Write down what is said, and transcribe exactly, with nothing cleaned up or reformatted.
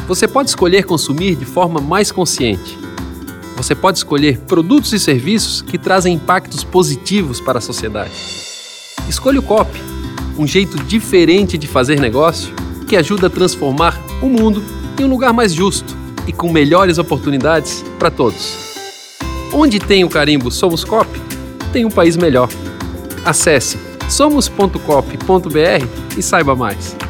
Você pode escolher consumir de forma mais consciente. Você pode escolher produtos e serviços que trazem impactos positivos para a sociedade. Escolha o Coop, um jeito diferente de fazer negócio que ajuda a transformar o mundo em um lugar mais justo e com melhores oportunidades para todos. Onde tem o carimbo Somos Coop, tem um país melhor. Acesse somos ponto coop ponto br e saiba mais.